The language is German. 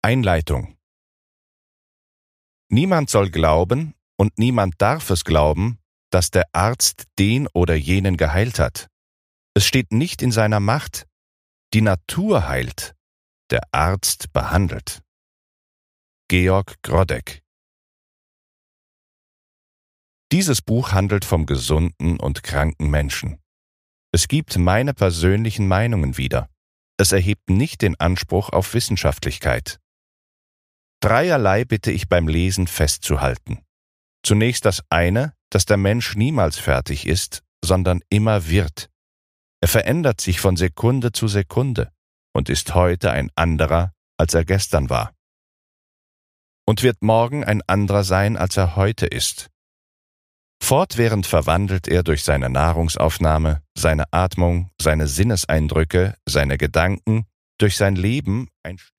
Einleitung. Niemand soll glauben und niemand darf es glauben, dass der Arzt den oder jenen geheilt hat. Es steht nicht in seiner Macht. Die Natur heilt, der Arzt behandelt. Georg Grodek. Dieses Buch handelt vom gesunden und kranken Menschen. Es gibt meine persönlichen Meinungen wieder. Es erhebt nicht den Anspruch auf Wissenschaftlichkeit. Dreierlei bitte ich beim Lesen festzuhalten. Zunächst das eine, dass der Mensch niemals fertig ist, sondern immer wird. Er verändert sich von Sekunde zu Sekunde und ist heute ein anderer, als er gestern war. Und wird morgen ein anderer sein, als er heute ist. Fortwährend verwandelt er durch seine Nahrungsaufnahme, seine Atmung, seine Sinneseindrücke, seine Gedanken, durch sein Leben ein